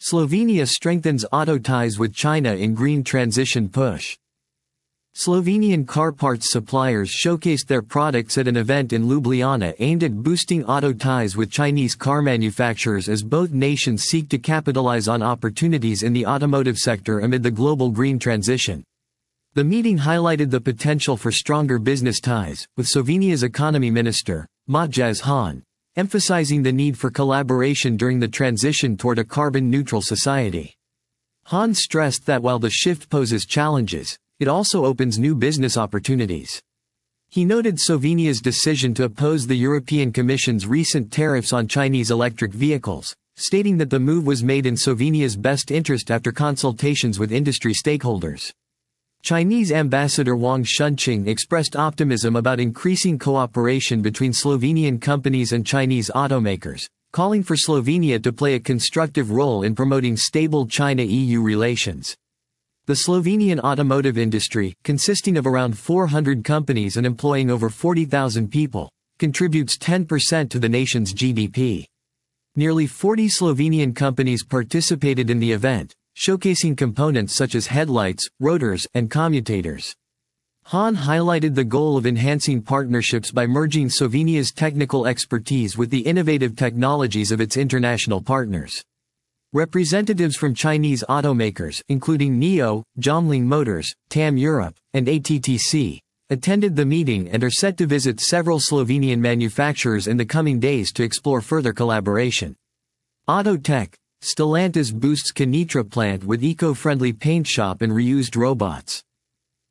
Slovenia strengthens auto ties with China in green transition push. Slovenian car parts suppliers showcased their products at an event in Ljubljana aimed at boosting auto ties with Chinese car manufacturers as both nations seek to capitalize on opportunities in the automotive sector amid the global green transition. The meeting highlighted the potential for stronger business ties, with Slovenia's economy minister, Matjaž Han, emphasizing the need for collaboration during the transition toward a carbon-neutral society. Han stressed that while the shift poses challenges, it also opens new business opportunities. He noted Slovenia's decision to oppose the European Commission's recent tariffs on Chinese electric vehicles, stating that the move was made in Slovenia's best interest after consultations with industry stakeholders. Chinese Ambassador Wang Shunqing expressed optimism about increasing cooperation between Slovenian companies and Chinese automakers, calling for Slovenia to play a constructive role in promoting stable China-EU relations. The Slovenian automotive industry, consisting of around 400 companies and employing over 40,000 people, contributes 10% to the nation's GDP. Nearly 40 Slovenian companies participated in the event, showcasing components such as headlights, rotors, and commutators. Han highlighted the goal of enhancing partnerships by merging Slovenia's technical expertise with the innovative technologies of its international partners. Representatives from Chinese automakers, including NIO, Jiangling Motors, TAM Europe, and ATTC, attended the meeting and are set to visit several Slovenian manufacturers in the coming days to explore further collaboration. Autotech, Stellantis boosts Kenitra plant with eco-friendly paint shop and reused robots.